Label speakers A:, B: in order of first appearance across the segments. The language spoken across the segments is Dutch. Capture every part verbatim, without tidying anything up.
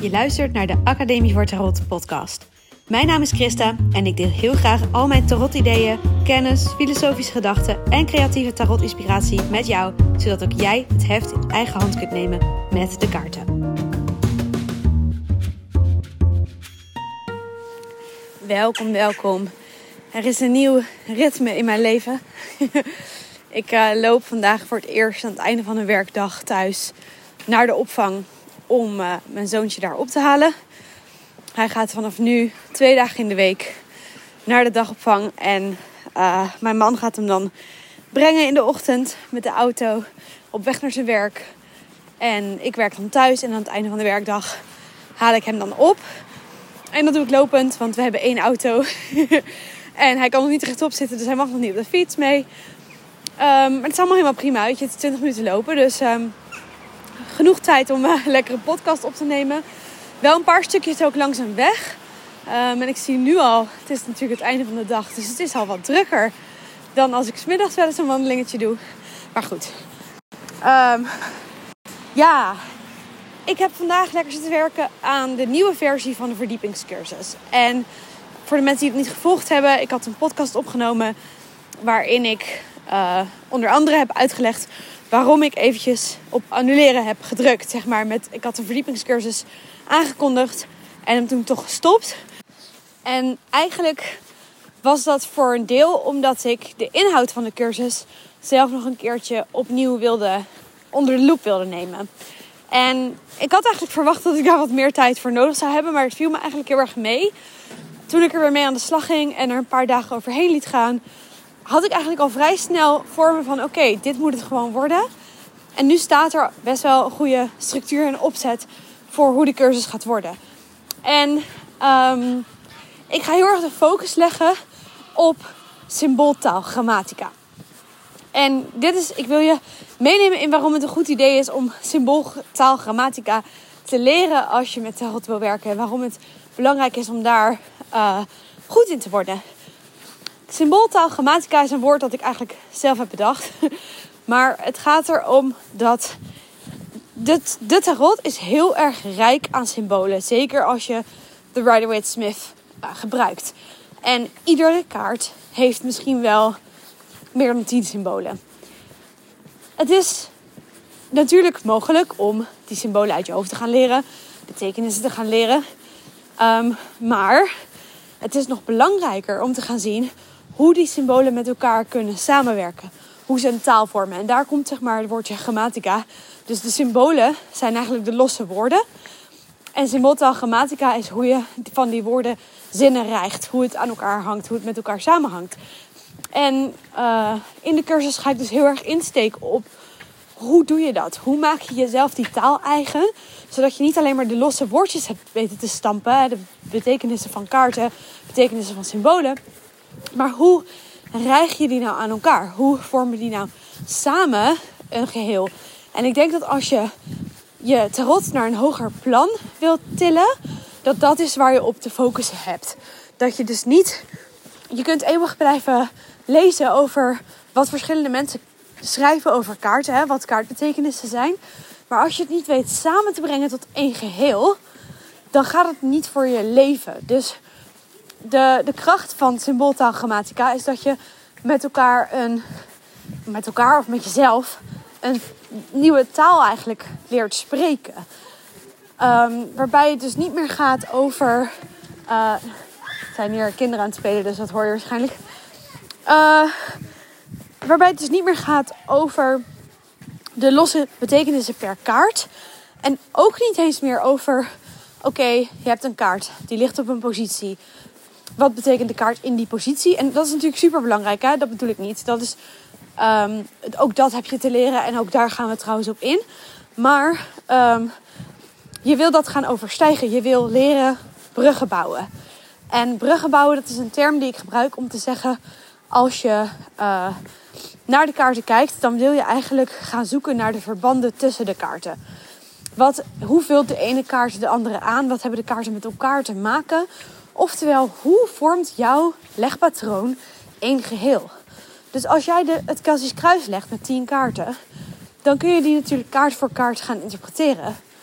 A: Je luistert naar de Academie voor Tarot podcast. Mijn naam is Christa en ik deel heel graag al mijn tarot-ideeën, kennis, filosofische gedachten en creatieve tarot-inspiratie met jou, zodat ook jij het heft in eigen hand kunt nemen met de kaarten. Welkom, welkom. Er is een nieuw ritme in mijn leven. Ik uh, loop vandaag voor het eerst aan het einde van een werkdag thuis naar de opvang om uh, mijn zoontje daar op te halen. Hij gaat vanaf nu twee dagen in de week naar de dagopvang. En uh, mijn man gaat hem dan brengen in de ochtend met de auto op weg naar zijn werk. En ik werk dan thuis en aan het einde van de werkdag haal ik hem dan op. En dat doe ik lopend, want we hebben één auto. En hij kan nog niet rechtop zitten, dus hij mag nog niet op de fiets mee. Um, maar het is allemaal helemaal prima. Weet je, het is twintig minuten lopen, dus um, genoeg tijd om uh, lekker een podcast op te nemen. Wel een paar stukjes ook langs een weg. Um, en ik zie nu al, het is natuurlijk het einde van de dag, dus het is al wat drukker dan als ik 's middags wel eens een wandelingetje doe. Maar goed. Um, ja, ik heb vandaag lekker zitten werken aan de nieuwe versie van de verdiepingscursus. En voor de mensen die het niet gevolgd hebben, ik had een podcast opgenomen waarin ik uh, onder andere heb uitgelegd waarom ik eventjes op annuleren heb gedrukt. Zeg maar, met, ik had een verdiepingscursus aangekondigd en hem toen toch gestopt. En eigenlijk was dat voor een deel omdat ik de inhoud van de cursus zelf nog een keertje opnieuw wilde, onder de loep wilde nemen. En ik had eigenlijk verwacht dat ik daar wat meer tijd voor nodig zou hebben, maar het viel me eigenlijk heel erg mee. Toen ik er weer mee aan de slag ging en er een paar dagen overheen liet gaan, had ik eigenlijk al vrij snel voor me van oké, okay, dit moet het gewoon worden. En nu staat er best wel een goede structuur en opzet voor hoe de cursus gaat worden. En um, ik ga heel erg de focus leggen op symbooltaal, grammatica. En dit is, ik wil je meenemen in waarom het een goed idee is om symbooltaal, grammatica te leren als je met tarot wil werken. En waarom het belangrijk is om daar uh, goed in te worden. Symbooltaal, grammatica is een woord dat ik eigenlijk zelf heb bedacht. Maar het gaat erom dat de, de tarot is heel erg rijk aan symbolen. Zeker als je de Rider-Waite-Smith uh, gebruikt. En iedere kaart heeft misschien wel meer dan tien symbolen. Het is natuurlijk mogelijk om die symbolen uit je hoofd te gaan leren. Betekenissen te gaan leren. Um, maar het is nog belangrijker om te gaan zien hoe die symbolen met elkaar kunnen samenwerken. Hoe ze een taal vormen. En daar komt zeg maar het woordje grammatica. Dus de symbolen zijn eigenlijk de losse woorden. En symbooltaal, grammatica is hoe je van die woorden zinnen rijgt. Hoe het aan elkaar hangt. Hoe het met elkaar samenhangt. En uh, in de cursus ga ik dus heel erg insteken op hoe doe je dat? Hoe maak je jezelf die taal eigen? Zodat je niet alleen maar de losse woordjes hebt weten te stampen. De betekenissen van kaarten, betekenissen van symbolen. Maar hoe rijg je die nou aan elkaar? Hoe vormen die nou samen een geheel? En ik denk dat als je je tarot naar een hoger plan wilt tillen, dat dat is waar je op te focussen hebt. Dat je dus niet... Je kunt eeuwig blijven lezen over wat verschillende mensen schrijven over kaarten. Hè, wat kaartbetekenissen zijn. Maar als je het niet weet samen te brengen tot één geheel, dan gaat het niet voor je leven. Dus de, de kracht van symbooltaal, grammatica is dat je met elkaar een... Met elkaar of met jezelf een nieuwe taal eigenlijk leert spreken. Um, waarbij het dus niet meer gaat over... Uh, er zijn hier kinderen aan het spelen, dus dat hoor je waarschijnlijk. Uh, waarbij het dus niet meer gaat over de losse betekenissen per kaart. En ook niet eens meer over... Oké, okay, je hebt een kaart, die ligt op een positie. Wat betekent de kaart in die positie? En dat is natuurlijk super belangrijk, hè? Dat bedoel ik niet. Dat is, um, ook dat heb je te leren en ook daar gaan we trouwens op in. Maar um, je wil dat gaan overstijgen. Je wil leren bruggen bouwen. En bruggen bouwen, dat is een term die ik gebruik om te zeggen... als je uh, naar de kaarten kijkt, dan wil je eigenlijk gaan zoeken naar de verbanden tussen de kaarten. Wat, hoe vult de ene kaart de andere aan? Wat hebben de kaarten met elkaar te maken? Oftewel, hoe vormt jouw legpatroon één geheel? Dus als jij de, het Keltisch kruis legt met tien kaarten, dan kun je die natuurlijk kaart voor kaart gaan interpreteren.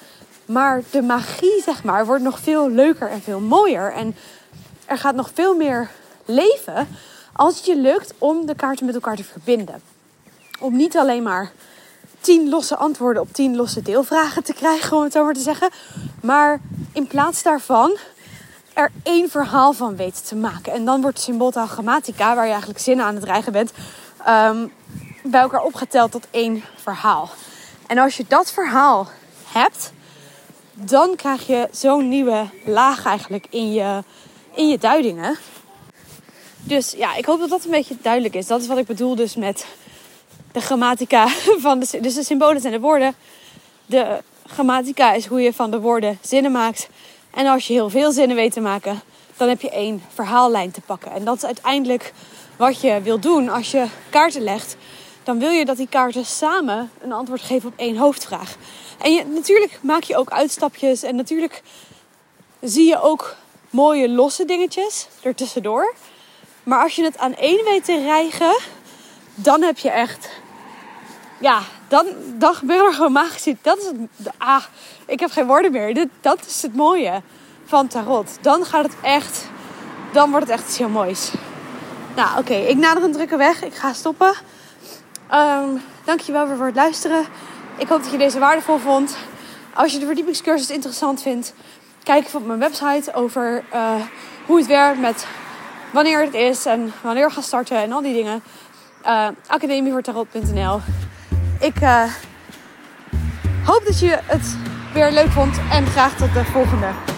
A: Maar de magie, zeg maar, wordt nog veel leuker en veel mooier. En er gaat nog veel meer leven als het je lukt om de kaarten met elkaar te verbinden. Om niet alleen maar tien losse antwoorden op tien losse deelvragen te krijgen, om het zo maar te zeggen. Maar in plaats daarvan er één verhaal van weten te maken. En dan wordt symbooltaal grammatica, waar je eigenlijk zinnen aan het rijgen bent, um, bij elkaar opgeteld tot één verhaal. En als je dat verhaal hebt, dan krijg je zo'n nieuwe laag eigenlijk in je, in je duidingen. Dus ja, ik hoop dat dat een beetje duidelijk is. Dat is wat ik bedoel dus met de grammatica van de, dus de symbolen zijn de woorden. De grammatica is hoe je van de woorden zinnen maakt. En als je heel veel zinnen weet te maken, dan heb je één verhaallijn te pakken. En dat is uiteindelijk wat je wil doen als je kaarten legt. Dan wil je dat die kaarten samen een antwoord geven op één hoofdvraag. En je, natuurlijk maak je ook uitstapjes. En natuurlijk zie je ook mooie losse dingetjes ertussendoor. Maar als je het aan één weet te rijgen, dan heb je echt... Ja, dan, dan gebeuren er gewoon magische... Dat is het... Ah, ik heb geen woorden meer. Dit, dat is het mooie van tarot. Dan gaat het echt... Dan wordt het echt iets heel moois. Nou, oké. Okay, ik nader een drukke weg. Ik ga stoppen. Um, dankjewel weer voor het luisteren. Ik hoop dat je deze waardevol vond. Als je de verdiepingscursus interessant vindt, kijk even op mijn website over uh, hoe het werkt met wanneer het is en wanneer we gaan starten en al die dingen. Uh, academie voor tarot punt n l. Ik uh, hoop dat je het weer leuk vond en graag tot de volgende.